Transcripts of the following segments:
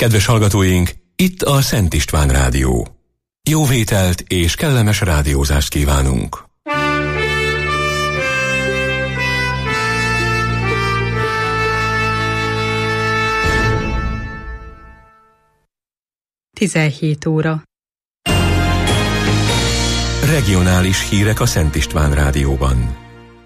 Kedves hallgatóink, itt a Szent István Rádió. Jó vételt és kellemes rádiózást kívánunk! (17 óra) Regionális hírek a Szent István Rádióban.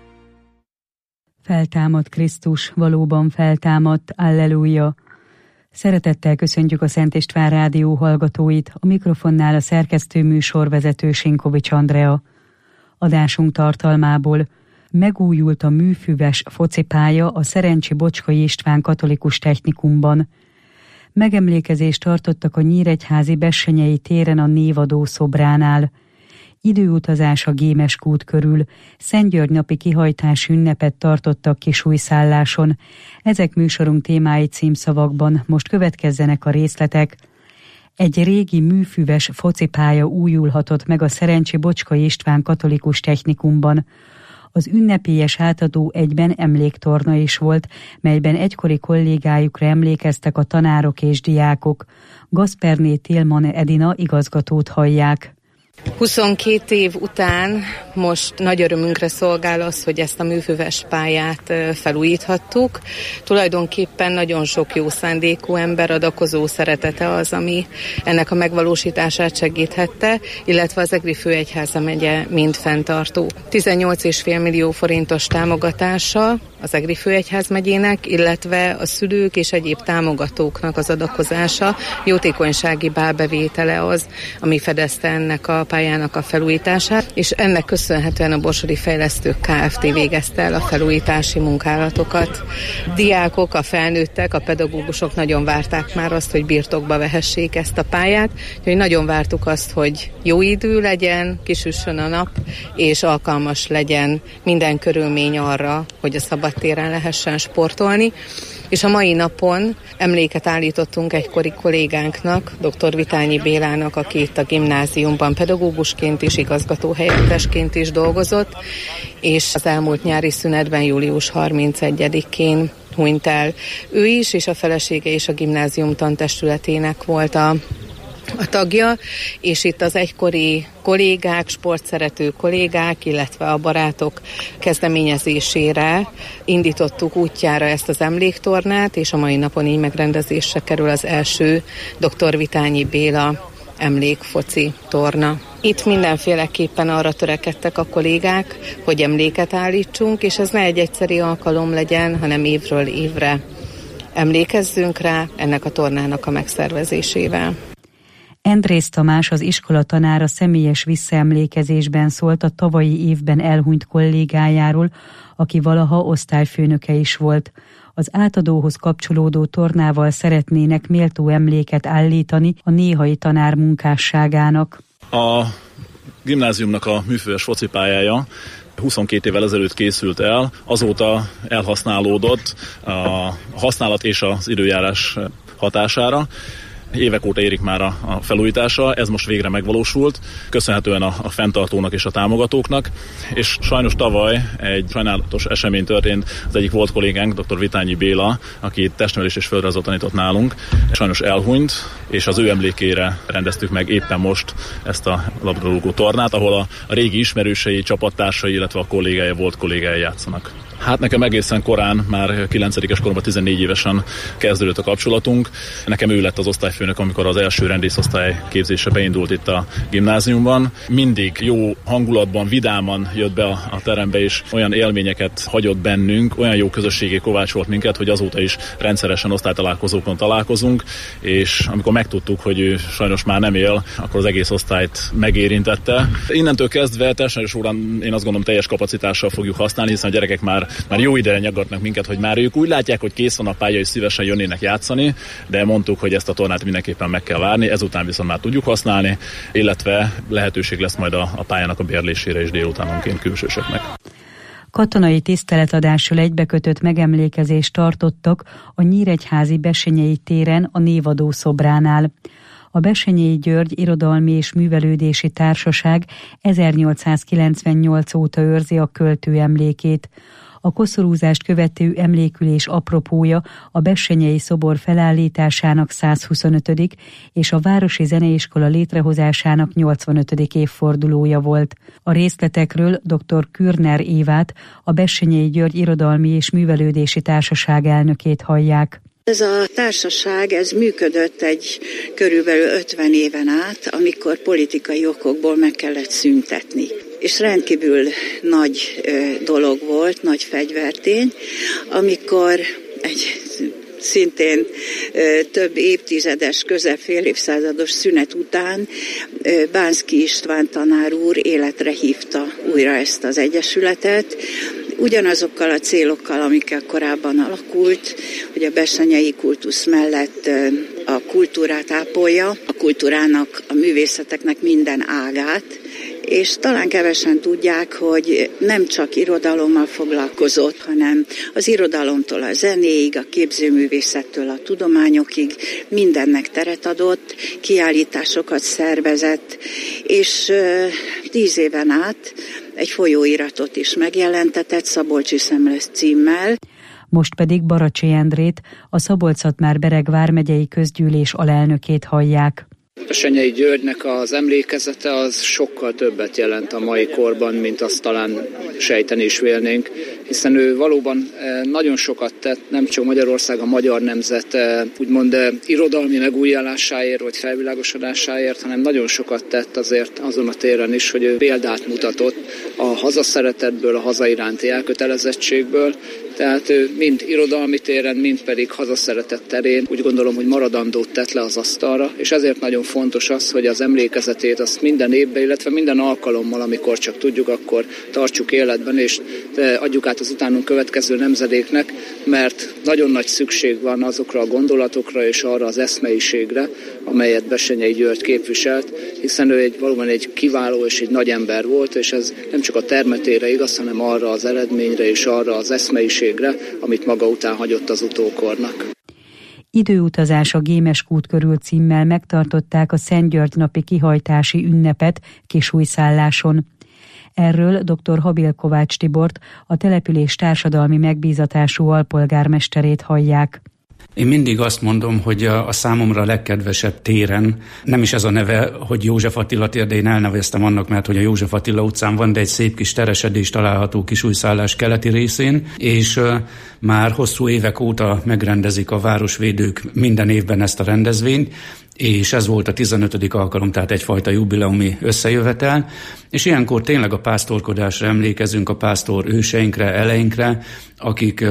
Feltámadt Krisztus, valóban feltámadt, alleluja! Szeretettel köszöntjük a Szent István Rádió hallgatóit, a mikrofonnál a szerkesztő műsorvezető Sinkovics Andrea. Adásunk tartalmából: megújult a műfüves focipálya a Szerencsi Bocskai István Katolikus Technikumban. Megemlékezést tartottak a Nyíregyházi Bessenyei téren a névadó szobránál. Időutazás a Gémes kút körül, Szentgyörgy napi kihajtási ünnepet tartottak Kisújszálláson. Ezek műsorunk témái címszavakban, most következzenek a részletek. Egy régi műfüves focipálya újulhatott meg a Szerencsi Bocskai István Katolikus Technikumban. Az ünnepélyes átadó egyben emléktorna is volt, melyben egykori kollégájukra emlékeztek a tanárok és diákok. Gasperné Tillman Edina igazgatót hallják. 22 év után most nagy örömünkre szolgál az, hogy ezt a műfüves pályát felújíthattuk. Tulajdonképpen nagyon sok jó szándékú ember adakozó szeretete az, ami ennek a megvalósítását segíthette, illetve az Egri főegyháza megye mind fenntartó. 18,5 millió forintos támogatással az Egri főegyház megyének, illetve a szülők és egyéb támogatóknak az adakozása, jótékonysági bálbevétele az, ami fedezte ennek a pályának a felújítását, és ennek köszönhetően a Borsodi Fejlesztők Kft. Végezte el a felújítási munkálatokat. Diákok, a felnőttek, a pedagógusok nagyon várták már azt, hogy birtokba vehessék ezt a pályát, úgyhogy nagyon vártuk azt, hogy jó idő legyen, kisüssön a nap, és alkalmas legyen minden körülmény arra, hogy a szabadtéren lehessen sportolni. És a mai napon emléket állítottunk egykori kollégánknak, dr. Vitányi Bélának, aki itt a gimnáziumban pedagógusként és igazgatóhelyettesként is dolgozott, és az elmúlt nyári szünetben július 31-én hunyt el. Ő is, és a felesége is a gimnázium tantestületének volt a tagja, és itt az egykori kollégák, sportszerető kollégák, illetve a barátok kezdeményezésére indítottuk útjára ezt az emléktornát, és a mai napon így megrendezésre kerül az első dr. Vitányi Béla emlékfoci torna. Itt mindenféleképpen arra törekedtek a kollégák, hogy emléket állítsunk, és ez ne egy egyszeri alkalom legyen, hanem évről évre emlékezzünk rá ennek a tornának a megszervezésével. Endrész Tamás, az iskola tanára személyes visszaemlékezésben szólt a tavalyi évben elhunyt kollégájáról, aki valaha osztályfőnöke is volt. Az átadóhoz kapcsolódó tornával szeretnének méltó emléket állítani a néhai tanár munkásságának. A gimnáziumnak a műfüves focipályája 22 évvel ezelőtt készült el, azóta elhasználódott a használat és az időjárás hatására. Évek óta érik már a felújítása, ez most végre megvalósult, köszönhetően a fenntartónak és a támogatóknak, és sajnos tavaly egy sajnálatos esemény történt, az egyik volt kollégánk, dr. Vitányi Béla, aki testnevelés és földrajzot tanított nálunk, sajnos elhunyt, és az ő emlékére rendeztük meg éppen most ezt a labdarúgó tornát, ahol a régi ismerősei, csapattársai, illetve a kollégája, volt kollégája játszanak. Hát nekem egészen korán, már 9-es koromban 14 évesen kezdődött a kapcsolatunk. Nekem ő lett az osztályfőnök, amikor az első rendészosztály képzése beindult itt a gimnáziumban. Mindig jó hangulatban, vidáman jött be a terembe, és olyan élményeket hagyott bennünk, olyan jó közösségé kovácsolt minket, hogy azóta is rendszeresen osztálytalálkozókon találkozunk, és amikor megtudtuk, hogy ő sajnos már nem él, akkor az egész osztályt megérintette. Innentől kezdve testnevelés órán én azt gondolom teljes kapacitással fogjuk használni, hiszen a gyerekek már jó ideje nyaggatnak minket, hogy már ők úgy látják, hogy kész van a pálya, és szívesen jönnének játszani, de mondtuk, hogy ezt a tornát mindenképpen meg kell várni, ezután viszont már tudjuk használni, illetve lehetőség lesz majd a pályának a bérlésére is délutánonként külsősöknek. Katonai tiszteletadással egybekötött megemlékezést tartottak a Nyíregyházi Bessenyei téren a névadó szobránál. A Bessenyei György Irodalmi és Művelődési Társaság 1898 óta őrzi a költő emlékét. A koszorúzást követő emlékülés apropója a bessenyei szobor felállításának 125. és a Városi Zeneiskola létrehozásának 85. évfordulója volt. A részletekről dr. Kürner Évát, a Bessenyei György Irodalmi és Művelődési Társaság elnökét hallják. Ez a társaság működött egy körülbelül 50 éven át, amikor politikai okokból meg kellett szüntetni. És rendkívül nagy dolog volt, nagy fegyvertény, amikor egy szintén több évtizedes, közel fél évszázados szünet után Bánszky István tanár úr életre hívta újra ezt az egyesületet, ugyanazokkal a célokkal, amikkel korábban alakult, hogy a bessenyei kultusz mellett a kultúrát ápolja, a kultúrának, a művészeteknek minden ágát, és talán kevesen tudják, hogy nem csak irodalommal foglalkozott, hanem az irodalomtól a zenéig, a képzőművészettől a tudományokig mindennek teret adott, kiállításokat szervezett, és 10 éven át egy folyóiratot is megjelentetett Szabolcsi Szemlesz címmel. Most pedig Baracsi Endrét, a Szabolcs-Szatmár-Bereg vármegyei közgyűlés alelnökét hallják. Bessenyei Györgynek az emlékezete az sokkal többet jelent a mai korban, mint azt talán sejteni is vélnénk, hiszen ő valóban nagyon sokat tett, nem csak Magyarország, a magyar nemzet úgymond irodalmi megújításáért vagy felvilágosodásáért, hanem nagyon sokat tett azért azon a téren is, hogy ő példát mutatott a hazaszeretetből, a haza iránti elkötelezettségből, tehát ő mind irodalmi téren, mind pedig hazaszeretet terén úgy gondolom, hogy maradandót tett le az asztalra, és ezért nagyon fontos az, hogy az emlékezetét azt minden évben, illetve minden alkalommal, amikor csak tudjuk, akkor tartsuk életben, és adjuk át az utánunk következő nemzedéknek, mert nagyon nagy szükség van azokra a gondolatokra és arra az eszmeiségre, amelyet Bessenyei György képviselt, hiszen ő valóban egy kiváló és egy nagy ember volt, és ez nem csak a termetére igaz, hanem arra az eredményre és arra az eszmeiségre, amit maga után hagyott az utókornak. Időutazás a Gémes kút körül címmel megtartották a Szent György napi kihajtási ünnepet Kisújszálláson. Erről dr. Habil Kovács Tibort, a település társadalmi megbízatású alpolgármesterét hallják. Én mindig azt mondom, hogy a számomra legkedvesebb téren, nem is ez a neve, hogy József Attila tér, de én elneveztem annak, mert hogy a József Attila utcán van, de egy szép kis teresedés található Kisújszállás keleti részén, és már hosszú évek óta megrendezik a városvédők minden évben ezt a rendezvényt, és ez volt a 15. alkalom, tehát egyfajta jubileumi összejövetel, és ilyenkor tényleg a pásztorkodásra emlékezünk, a pásztor őseinkre, eleinkre, akik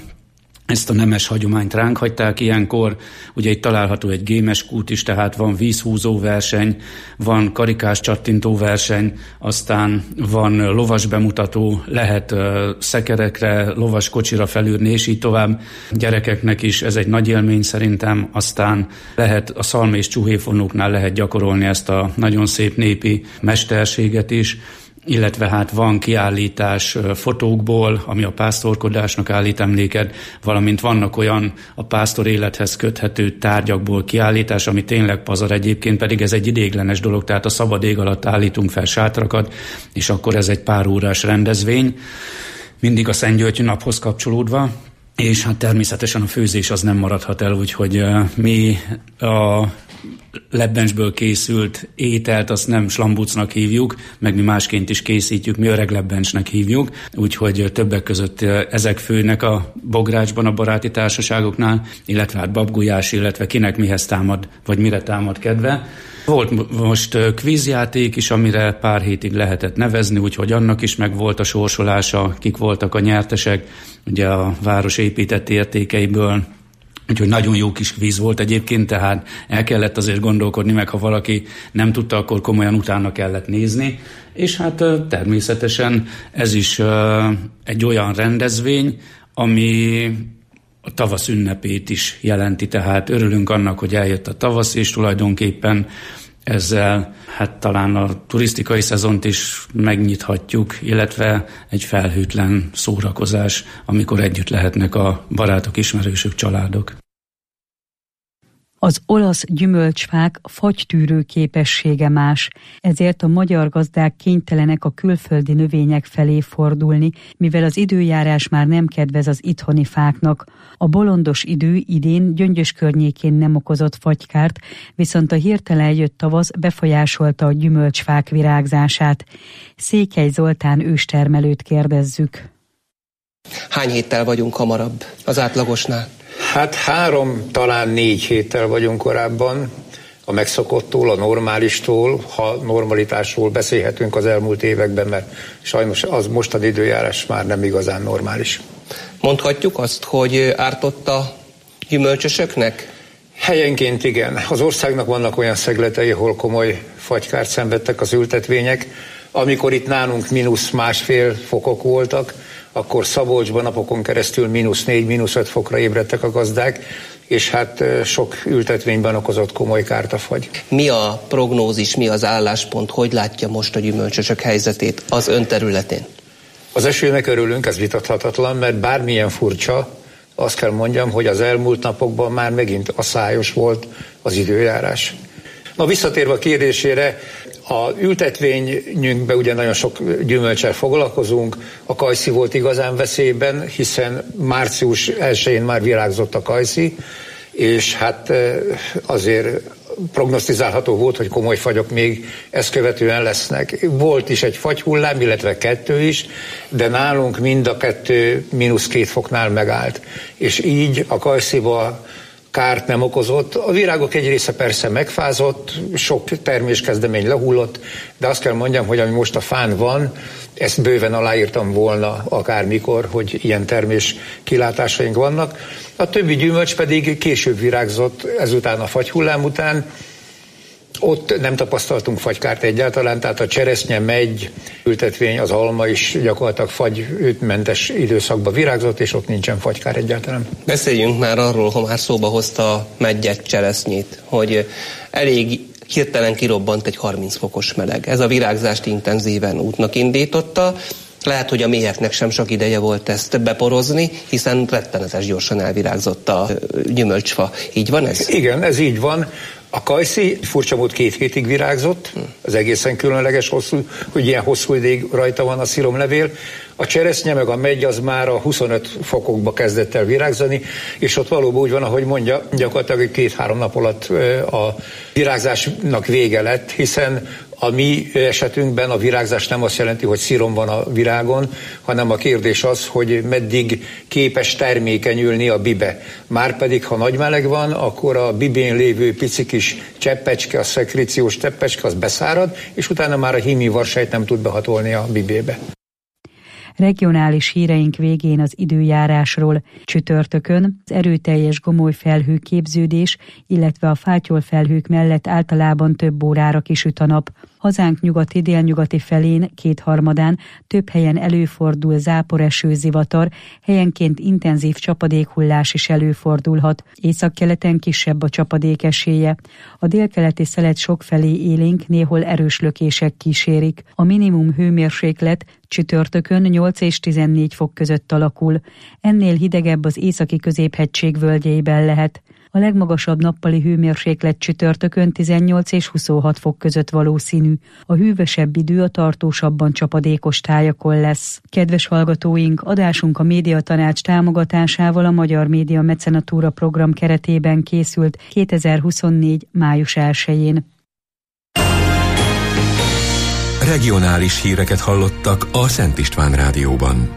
ezt a nemes hagyományt ránk hagyták. Ilyenkor ugye itt található egy gémes kút is, tehát van vízhúzó verseny, van karikás csattintó verseny, aztán van lovas bemutató, lehet szekerekre, lovas kocsira felülni, és így tovább. Gyerekeknek is ez egy nagy élmény szerintem, aztán lehet a szalma és csuhéfonóknál lehet gyakorolni ezt a nagyon szép népi mesterséget is, illetve hát van kiállítás fotókból, ami a pásztorkodásnak állít emléket, valamint vannak olyan a pásztor élethez köthető tárgyakból kiállítás, ami tényleg pazar, egyébként pedig ez egy ideiglenes dolog, tehát a szabad ég alatt állítunk fel sátrakat, és akkor ez egy pár órás rendezvény, mindig a Szent György naphoz kapcsolódva, és hát természetesen a főzés az nem maradhat el, úgyhogy mi a lebbencsből készült ételt, azt nem slambucnak hívjuk, meg mi másként is készítjük, mi öreglebencsnek hívjuk, úgyhogy többek között ezek főnek a Bográcsban, a baráti társaságoknál, illetve hát babgulyás, illetve kinek mihez támad, vagy mire támad kedve. Volt most kvízjáték is, amire pár hétig lehetett nevezni, úgyhogy annak is meg volt a sorsolása, kik voltak a nyertesek, ugye a város épített értékeiből. Úgyhogy nagyon jó kis kvíz volt egyébként, tehát el kellett azért gondolkodni, meg ha valaki nem tudta, akkor komolyan utána kellett nézni. És hát természetesen ez is egy olyan rendezvény, ami a tavasz ünnepét is jelenti, tehát örülünk annak, hogy eljött a tavasz, és tulajdonképpen ezzel hát talán a turisztikai szezont is megnyithatjuk, illetve egy felhőtlen szórakozás, amikor együtt lehetnek a barátok, ismerősök, családok. Az olasz gyümölcsfák fagytűrő képessége más, ezért a magyar gazdák kénytelenek a külföldi növények felé fordulni, mivel az időjárás már nem kedvez az itthoni fáknak. A bolondos idő idén Gyöngyös környékén nem okozott fagykárt, viszont a hirtelen jött tavasz befolyásolta a gyümölcsfák virágzását. Székely Zoltán őstermelőt kérdezzük. Hány héttel vagyunk hamarabb az átlagosnál? Hát 3, talán 4 héttel vagyunk korábban a megszokottól, a normálistól, ha normalitásról beszélhetünk az elmúlt években, mert sajnos az mostani időjárás már nem igazán normális. Mondhatjuk azt, hogy ártott a gyümölcsösöknek? Helyenként igen. Az országnak vannak olyan szegletei, ahol komoly fagykárt szenvedtek az ültetvények. Amikor itt nálunk -1,5 fokok voltak, akkor Szabolcsban napokon keresztül -4, -5 fokra ébredtek a gazdák, és hát sok ültetvényben okozott komoly kárt a fagy. Mi a prognózis, mi az álláspont, hogy látja most a gyümölcsösök helyzetét az ön területén? Az esőnek örülünk, ez vitathatatlan, mert bármilyen furcsa, azt kell mondjam, hogy az elmúlt napokban már megint aszályos volt az időjárás. Na, visszatérve a kérdésére, a ültetvényünkben ugye nagyon sok gyümölccsel foglalkozunk, a kajszi volt igazán veszélyben, hiszen március 1-én már virágzott a kajszi, és hát azért prognosztizálható volt, hogy komoly fagyok még ezt követően lesznek. Volt is egy fagyhullám, illetve 2 is, de nálunk mind a 2 -2 foknál megállt. És így a kajsziba kárt nem okozott. A virágok egy része persze megfázott, sok terméskezdemény lehullott, de azt kell mondjam, hogy ami most a fán van, ezt bőven aláírtam volna akármikor, hogy ilyen termés kilátásaink vannak. A többi gyümölcs pedig később virágzott ezután a fagyhullám után. Ott nem tapasztaltunk fagykárt egyáltalán, tehát a cseresznye, megy, ültetvény, az alma is gyakorlatilag fagymentes időszakban virágzott, és ott nincsen fagykár egyáltalán. Beszéljünk már arról, ha már szóba hozta a meggyet cseresznyét, hogy elég hirtelen kirobbant egy 30 fokos meleg. Ez a virágzást intenzíven útnak indította. Lehet, hogy a méheknek sem sok ideje volt ezt beporozni, hiszen rettenetes gyorsan elvirágzott a gyümölcsfa. Így van ez? Igen, ez így van. A kajszi furcsa mód 2 hétig virágzott, az egészen különleges hosszú, hogy ilyen hosszú ideig rajta van a sziromlevél. A cseresznye meg a megy az már a 25 fokokba kezdett el virágzani, és ott valóban úgy van, ahogy mondja, gyakorlatilag 2-3 nap alatt a virágzásnak vége lett, hiszen a mi esetünkben a virágzás nem azt jelenti, hogy szirom van a virágon, hanem a kérdés az, hogy meddig képes termékenyülni a bibe. Márpedig, ha nagy meleg van, akkor a bibén lévő pici kis cseppecske, a szekréciós cseppecske, az beszárad, és utána már a hími varsejt nem tud behatolni a bibébe. Regionális híreink végén az időjárásról. Csütörtökön az erőteljes gomoly felhő képződés, illetve a fátyolfelhők mellett általában több órára kisüt a nap. Hazánk nyugati-délnyugati felén 2/3 több helyen előfordul záporeső, zivatar, helyenként intenzív csapadékhullás is előfordulhat. Északkeleten kisebb a csapadék esélye. A délkeleti szelet sokfelé élénk, néhol erős lökések kísérik. A minimum hőmérséklet csütörtökön 8 és 14 fok között alakul. Ennél hidegebb az északi középhegység völgyeiben lehet. A legmagasabb nappali hőmérséklet csütörtökön 18 és 26 fok között valószínű. A hűvösebb idő a tartósabban csapadékos tájakon lesz. Kedves hallgatóink, adásunk a Médiatanács támogatásával a Magyar Média Mecenatúra program keretében készült 2024. május 1-én. Regionális híreket hallottak a Szent István Rádióban.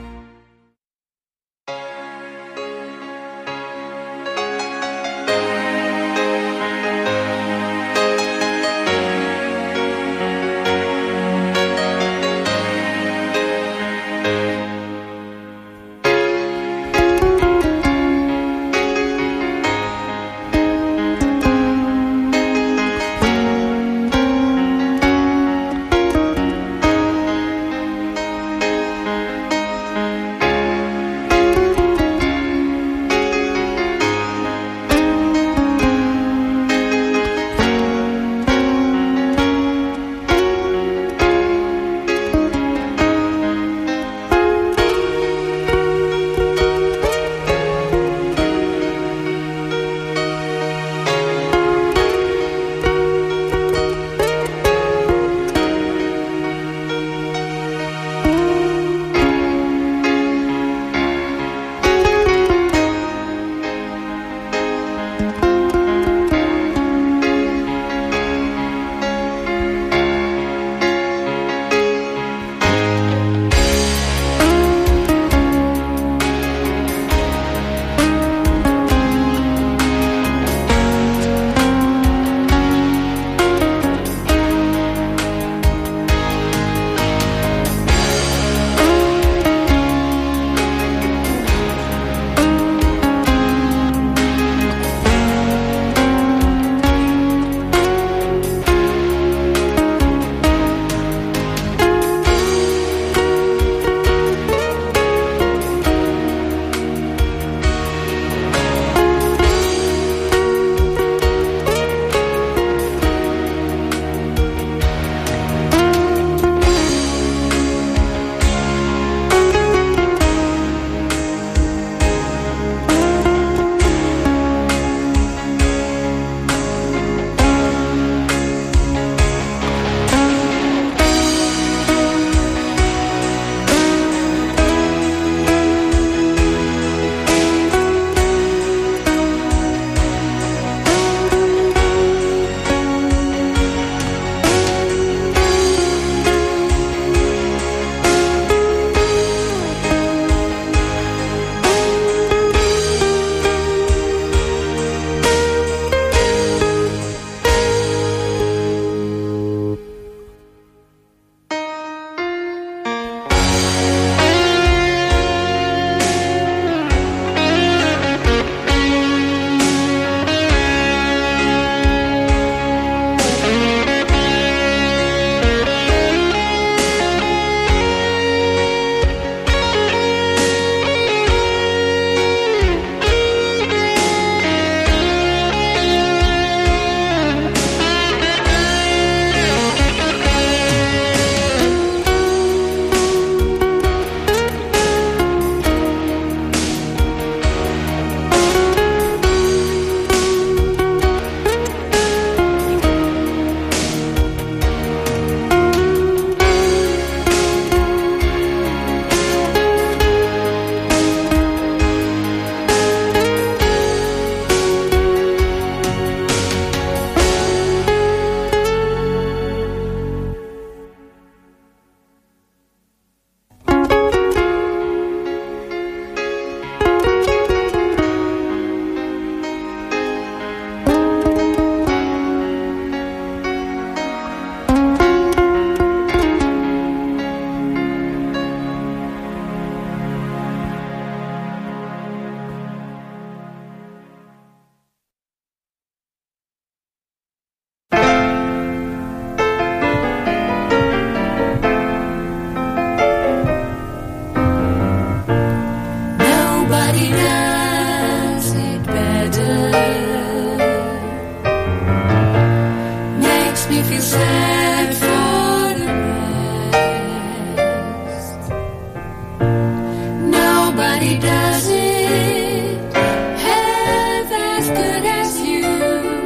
Nobody does it half as good as you.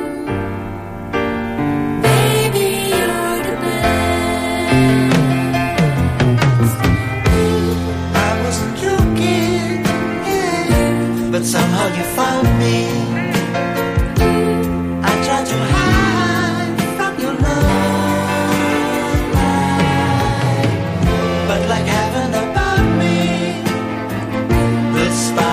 Baby, you're the best. I wasn't looking, but somehow you found me. I tried to hide from your love, but like heaven above me, the spark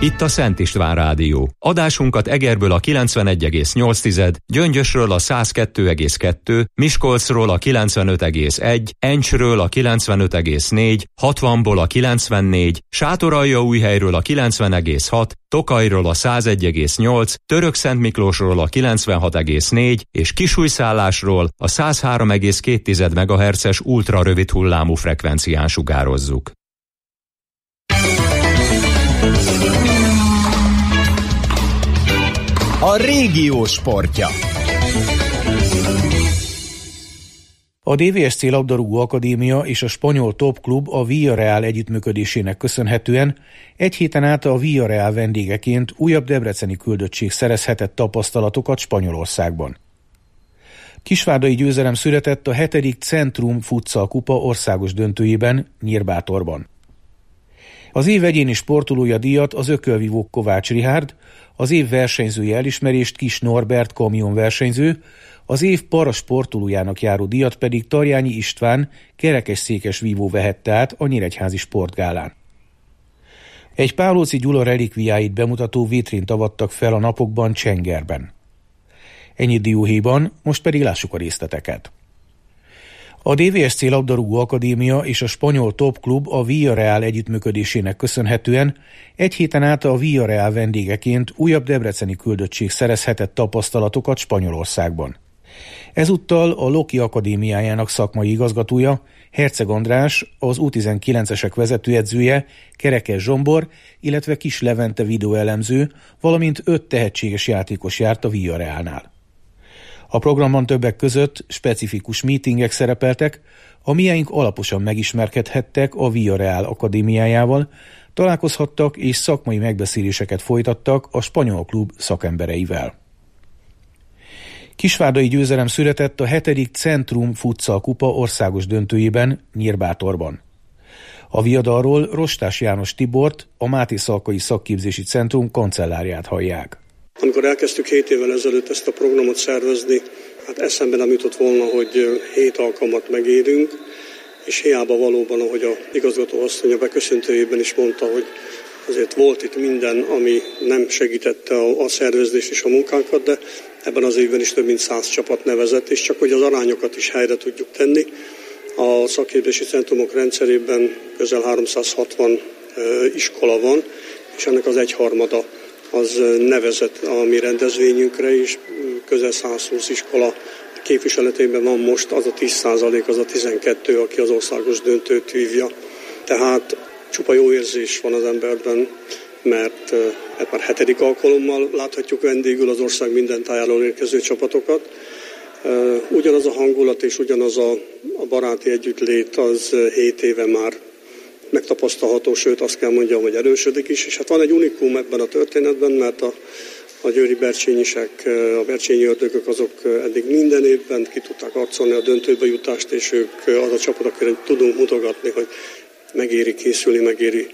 Itt a Szent István Rádió. Adásunkat Egerből a 91,8, Gyöngyösről a 102,2, Miskolcról a 95,1, Encsről a 95,4, 60-ból a 94, Sátoraljaújhelyről a 90,6, Tokajról a 101,8, Törökszentmiklósról a 96,4 és Kisújszállásról a 103,2 MHz-es ultrarövid hullámú frekvencián sugározzuk. A régió sportja. A DVSC Labdarúgó Akadémia és a spanyol Top Klub a Villarreal együttműködésének köszönhetően egy héten át a Villarreal vendégeként újabb debreceni küldöttség szerezhetett tapasztalatokat Spanyolországban. Kisvárdai győzelem született a 7. Centrum Futsal Kupa országos döntőjében, Nyírbátorban. Az év egyéni sportolója díjat az ökölvívó Kovács Rihárd, az év versenyzője elismerést Kis Norbert kamionversenyző, az év parasportolójának járó díjat pedig Tarjányi István kerekesszékes vívó vehette át a Nyíregyházi Sportgálán. Egy Pálóci Gyula relikviáit bemutató vitrint avattak fel a napokban Csengerben. Ennyi dióhéjban, most pedig lássuk a részleteket. A DVSC Labdarúgó Akadémia és a spanyol Top Klub a Villarreal együttműködésének köszönhetően egy héten át a Villarreal vendégeként újabb debreceni küldöttség szerezhetett tapasztalatokat Spanyolországban. Ezúttal a Loki Akadémiájának szakmai igazgatója, Herceg András, az U19-esek vezetőedzője, Kerekes Zsombor, illetve Kis Levente videóelemző, valamint 5 tehetséges játékos járt a Villarrealnál. A programban többek között specifikus meetingek szerepeltek, a miénk alaposan megismerkedhettek a Villarreal Akadémiájával, találkozhattak és szakmai megbeszéléseket folytattak a spanyol klub szakembereivel. Kisvárdai győzelem született a 7. Centrum Futsal Kupa országos döntőjében, Nyírbátorban. A viadalról Rostás János Tibort, a Máté Szalkai Szakképzési Centrum kancellárját hallják. Amikor elkezdtük 7 évvel ezelőtt ezt a programot szervezni, hát eszembe nem jutott volna, hogy 7 alkalmat megérünk, és hiába valóban, ahogy a igazgató asszony a beköszöntőjében is mondta, hogy azért volt itt minden, ami nem segítette a szervezést és a munkánkat, de ebben az évben is több mint 100 csapat nevezett, és csak hogy az arányokat is helyre tudjuk tenni. A szakképzési centrumok rendszerében közel 360 iskola van, és ennek az egyharmada az nevezett a mi rendezvényünkre is, közel 120 iskola képviseletében van most az a 10%, az a 12, aki az országos döntőt vívja. Tehát csupa jó érzés van az emberben, mert már 7. alkalommal láthatjuk vendégül az ország minden tájáról érkező csapatokat. Ugyanaz a hangulat és ugyanaz a baráti együttlét az 7 éve már megtapasztalható, sőt azt kell mondjam, hogy erősödik is. És hát van egy unikum ebben a történetben, mert a győri bercsényisek, a bercsényi ördögök azok eddig minden évben ki tudták arcolni a döntőbe jutást, és ők az a csapat, akire tudunk mutogatni, hogy megéri készülni, megéri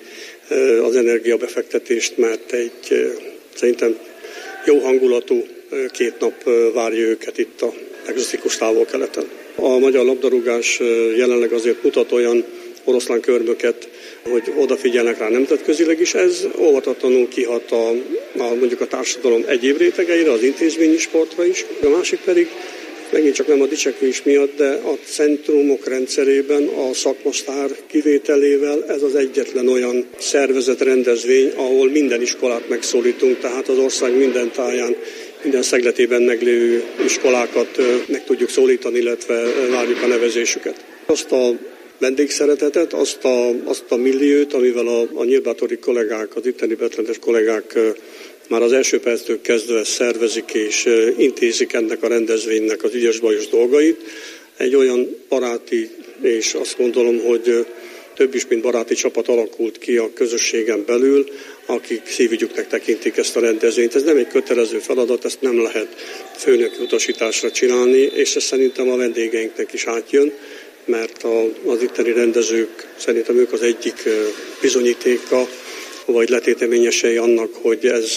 az energiabefektetést, mert egy szerintem jó hangulatú 2 nap várja őket itt a egzotikus Távol-Keleten. A magyar labdarúgás jelenleg azért mutat olyan oroszlán körmöket, hogy odafigyelnek rá nemzetközileg is. Ez óvatatlanul kihat mondjuk a társadalom egyéb rétegeire, az intézményi sportra is. A másik pedig, megint csak nem a dicsekvés miatt, de a centrumok rendszerében a szakmasztár kivételével ez az egyetlen olyan szervezett rendezvény, ahol minden iskolát megszólítunk, tehát az ország minden táján, minden szegletében meglévő iskolákat meg tudjuk szólítani, illetve várjuk a nevezésüket. Azt a vendégszeretetet, azt a milliót, amivel a nyírbátori kollégák, az itteni betletes kollégák már az első perctől kezdve szervezik és intézik ennek a rendezvénynek az ügyes-bajos dolgait. Egy olyan baráti, és azt gondolom, hogy több is, mint baráti csapat alakult ki a közösségen belül, akik szívügyüknek tekintik ezt a rendezvényt. Ez nem egy kötelező feladat, ezt nem lehet főnöki utasításra csinálni, és ez szerintem a vendégeinknek is átjön, mert az itteni rendezők, szerintem ők az egyik bizonyítéka, vagy letéteményesei annak, hogy ez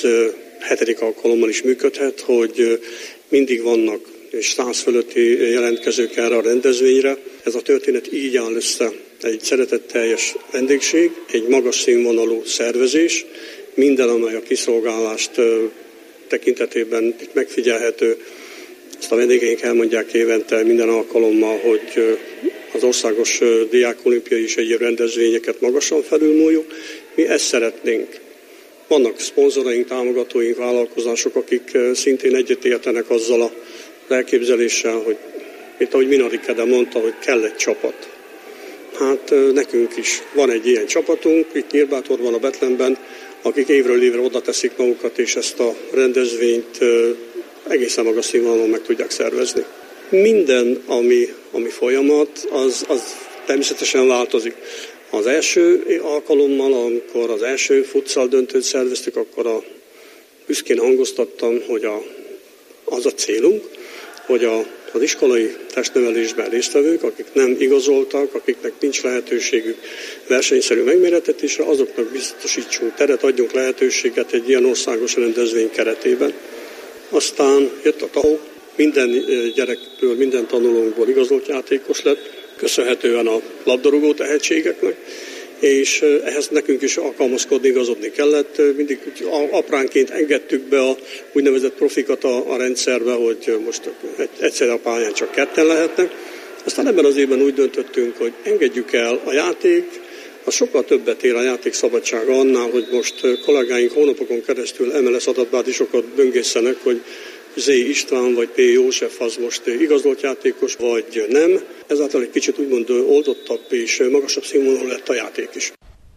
7. alkalommal is működhet, hogy mindig vannak és 100 fölötti jelentkezők erre a rendezvényre. Ez a történet így áll össze. Egy szeretetteljes vendégség, egy magas színvonalú szervezés, minden, amely a kiszolgálást tekintetében itt megfigyelhető. Ezt a vendégeink elmondják évente minden alkalommal, hogy az országos diákolimpiai és egyéb rendezvényeket magasan felülmúljuk. Mi ezt szeretnénk. Vannak szponzoraink, támogatóink, vállalkozások, akik szintén egyetértenek azzal a elképzeléssel, hogy itt ahogy Minari Kede mondta, hogy kell egy csapat. Hát nekünk is van egy ilyen csapatunk, itt Nyírbátorban, a Betlenben, akik évről évre oda teszik magukat, és ezt a rendezvényt egészen magas színvonalon meg tudják szervezni. Minden, ami folyamat, az természetesen változik. Az első alkalommal, amikor az első futsal döntőt szerveztük, akkor büszkén hangoztattam, hogy az a célunk, hogy az iskolai testnevelésben résztvevők, akik nem igazoltak, akiknek nincs lehetőségük versenyszerű megmérettetésre, azoknak biztosítsunk teret, adjunk lehetőséget egy ilyen országos rendezvény keretében. Aztán jött a TAHO, minden gyerekből, minden tanulónkból igazolt játékos lett, köszönhetően a labdarúgó tehetségeknek, és ehhez nekünk is alkalmazkodni, igazodni kellett. Mindig apránként engedtük be a úgynevezett profikat a rendszerbe, hogy most egyszerre a pályán csak ketten lehetnek. Aztán ebben az évben úgy döntöttünk, hogy engedjük el a játék, az sokkal többet ér a játék szabadsága annál, hogy most kollégáink hónapokon keresztül MLS adatbázisokat böngészenek, hogy Z. István vagy P. József az most igazolt játékos, vagy nem. Ezáltal egy kicsit úgymond oldottabb és magasabb színvonalú lett a játék is.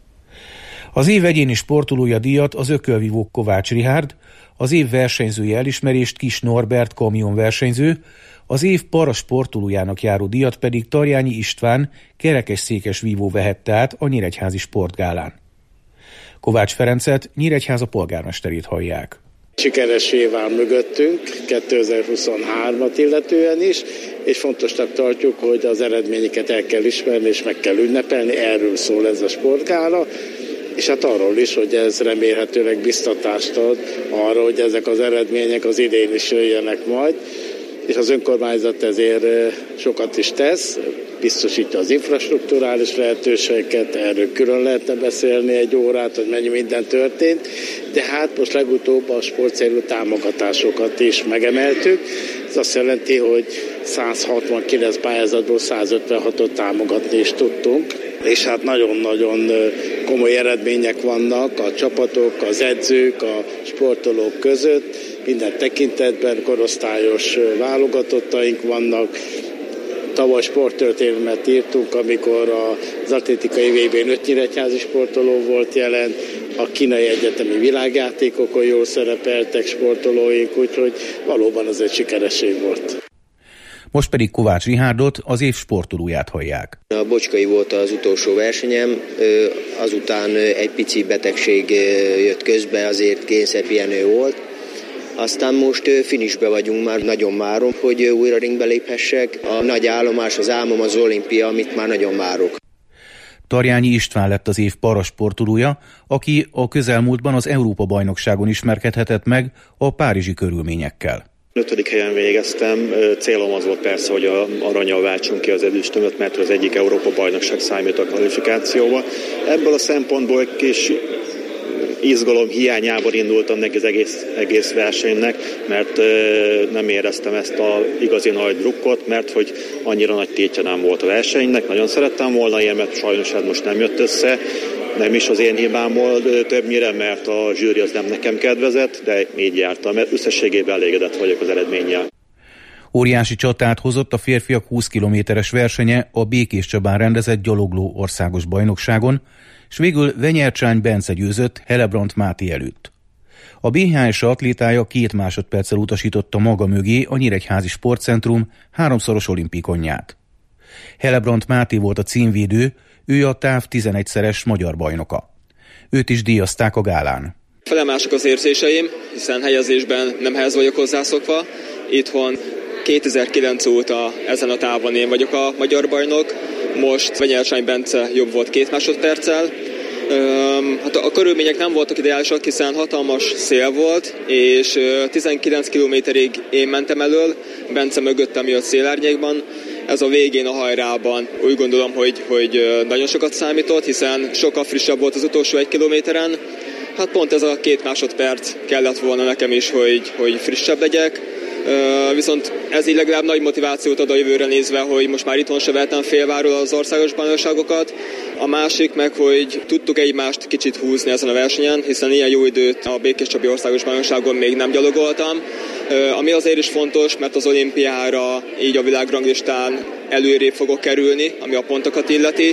Az év egyéni sportolója díjat az ökölvívó Kovács Rihárd, az év versenyzője elismerést Kis Norbert kamionversenyző, az év parasportolójának járó díjat pedig Tarjányi István kerekesszékes vívó vehette át a Nyíregyházi Sportgálán. Kovács Ferencet, Nyíregyháza polgármesterét hallják. Sikeressé vál mögöttünk 2023-at illetően is, és fontosnak tartjuk, hogy az eredményeket el kell ismerni és meg kell ünnepelni, erről szól ez a sportgála, és hát arról is, hogy ez remélhetőleg biztatást ad arra, hogy ezek az eredmények az idén is jöjjenek majd, és az önkormányzat ezért sokat is tesz, biztosítja az infrastrukturális lehetőségeket, erről külön lehetne beszélni egy órát, hogy mennyi minden történt, de hát most legutóbb a sportcélú támogatásokat is megemeltük. Ez azt jelenti, hogy 169 pályázatból 156-ot támogatni is tudtunk, és hát nagyon-nagyon komoly eredmények vannak a csapatok, az edzők, a sportolók között, minden tekintetben korosztályos válogatottaink vannak. Tavaly sporttörténelmet írtunk, amikor az atlétikai VB-n 5 nyíregyházi sportoló volt jelen, a kínai egyetemi világjátékokon jól szerepeltek sportolóink, úgyhogy valóban az egy sikeresség volt. Most pedig Kovács Rihárdot, az év sportolóját hallják. A Bocskai volt az utolsó versenyem, azután egy pici betegség jött közbe, azért kényszerpihenő volt. Aztán most finishbe vagyunk, már nagyon várom, hogy újra ringbe léphessek. A nagy állomás, az álmom az olimpia, amit már nagyon várok. Tarjányi István lett az év parasportolója, aki a közelmúltban az Európa-bajnokságon ismerkedhetett meg a párizsi körülményekkel. 5. helyen végeztem, célom az volt persze, hogy arannyal váltsunk ki az ezüstömet, mert az egyik Európa-bajnokság számít a kvalifikációba. Ebből a szempontból egy kis izgalom hiányában indultam neki az egész versenynek, mert nem éreztem ezt a igazi nagy drukkot, mert hogy annyira nagy tétje nem volt a versenynek. Nagyon szerettem volna ilyen, mert sajnos ez most nem jött össze. Nem is az én hibám volt többnyire, mert a zsűri az nem nekem kedvezett, de így jártam, mert összességében elégedett vagyok az eredménnyel. Óriási csatát hozott a férfiak 20 kilométeres versenye a Békés Csabán rendezett gyalogló országos bajnokságon, és végül Venyercsány Bence győzött Helebrant Máté előtt. A BHS atlétája 2 másodperccel utasította maga mögé a Nyíregyházi Sportcentrum 3-szoros olimpikonját. Helebrant Máté volt a címvédő, ő a táv 11-szeres magyar bajnoka. Őt is díjazták a gálán. Felemások az érzéseim, hiszen helyezésben nem ehhez vagyok hozzászokva. Itthon 2009 óta ezen a távon én vagyok a magyar bajnok. Most Venyercsány Bence jobb volt 2 másodperccel. Hát a körülmények nem voltak ideálisak, hiszen hatalmas szél volt, és 19 kilométerig én mentem elől, Bence mögöttem jött szélárnyékban. Ez a végén a hajrában úgy gondolom, hogy nagyon sokat számított, hiszen sokkal frissebb volt az utolsó 1 kilométeren. Hát pont ez a 2 másodperc kellett volna nekem is, hogy frissebb legyek. Viszont ez így legalább nagy motivációt ad a jövőre nézve, hogy most már itthon se vehetem félváról az országos bajnokságokat. A másik meg, hogy tudtuk egymást kicsit húzni ezen a versenyen, hiszen ilyen jó időt a Békéscsabi országos bajnokságon még nem gyalogoltam. Ami azért is fontos, mert az olimpiára így a világranglistán előrébb fogok kerülni, ami a pontokat illeti.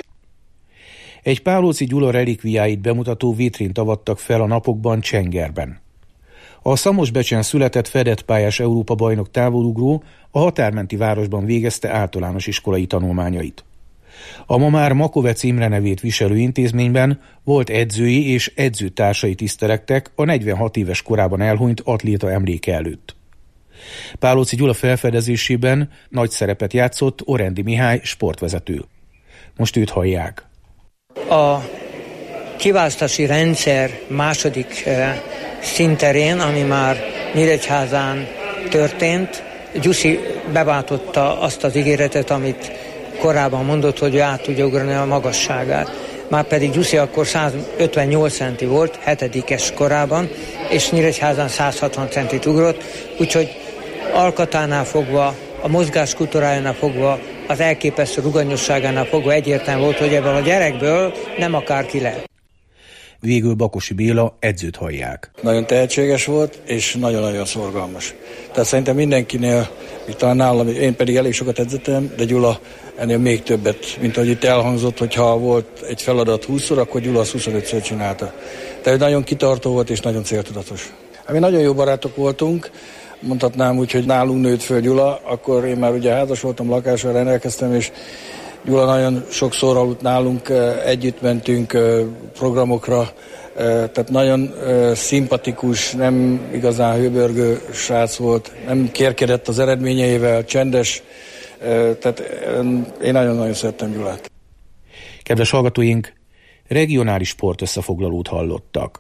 Egy Pálóczy Gyula relikviáit bemutató vitrint avattak fel a napokban Csengerben. A Szamosbecsen született fedett pályás Európa-bajnok távolugró a határmenti városban végezte általános iskolai tanulmányait. A ma már Makovec Imre nevét viselő intézményben volt edzői és edzőtársai tisztelegtek a 46 éves korában elhunyt atléta emléke előtt. Pálóczy Gyula felfedezésében nagy szerepet játszott Orendi Mihály sportvezető. Most őt hallják. A kiválasztási rendszer második szinterén, ami már Nyíregyházán történt, Gyuszi beváltotta azt az ígéretet, amit korábban mondott, hogy ő át tudja ugrani a magasságát. Márpedig Gyuszi akkor 158 centi volt, 7-es korában, és Nyíregyházán 160 centit ugrott, úgyhogy alkatánál fogva, a mozgás kultúrájánál fogva, az elképesztő ruganyosságánál fogva egyértelmű volt, hogy ebből a gyerekből nem akárki lehet. Végül Bakosi Béla edzőt hallják. Nagyon tehetséges volt, és nagyon-nagyon szorgalmas. Tehát szerintem mindenkinél, talán nálam, én pedig elég sokat edzettem, de Gyula ennél még többet, mint ahogy itt elhangzott, hogyha volt egy feladat 20-szor, akkor Gyula azt 25-ször csinálta. Tehát nagyon kitartó volt, és nagyon céltudatos. Mi nagyon jó barátok voltunk, mondhatnám úgy, hogy nálunk nőtt föl Gyula, akkor én már ugye házas voltam, lakással rendelkeztem, és Gyula nagyon sokszor aludt nálunk, együtt mentünk programokra, tehát nagyon szimpatikus, nem igazán hőbörgő srác volt, nem kérkedett az eredményeivel, csendes, tehát én nagyon-nagyon szerettem Gyulát. Kedves hallgatóink, regionális sport összefoglalót hallottak.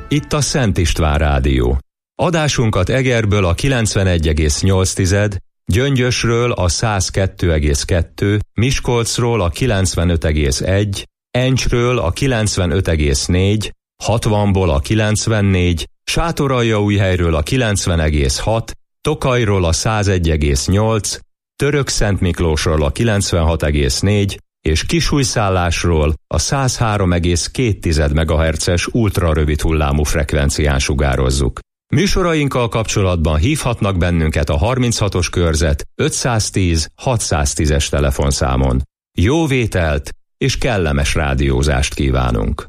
itt a Szent István Rádió. Adásunkat Egerből a 91,8, Gyöngyösről a 102,2, Miskolcról a 95,1, Encsről a 95,4, 60-ból a 94, Sátoraljaújhelyről a 90,6, Tokajról a 101,8, Törökszentmiklósról a 96,4 és Kisújszállásról a 103,2 MHz-es ultrarövid hullámú frekvencián sugározzuk. Műsorainkkal kapcsolatban hívhatnak bennünket a 36-os körzet 510 610-es telefonszámon. Jó vételt és kellemes rádiózást kívánunk!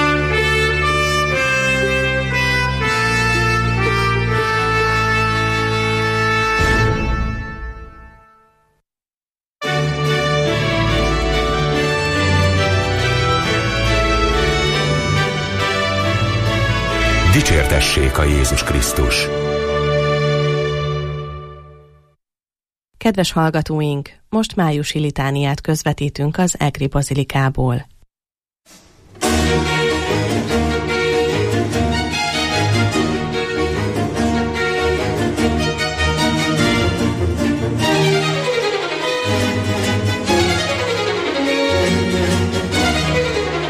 Dicsértessék a Jézus Krisztus! Kedves hallgatóink, most májusi litániát közvetítünk az Egri Bazilikából.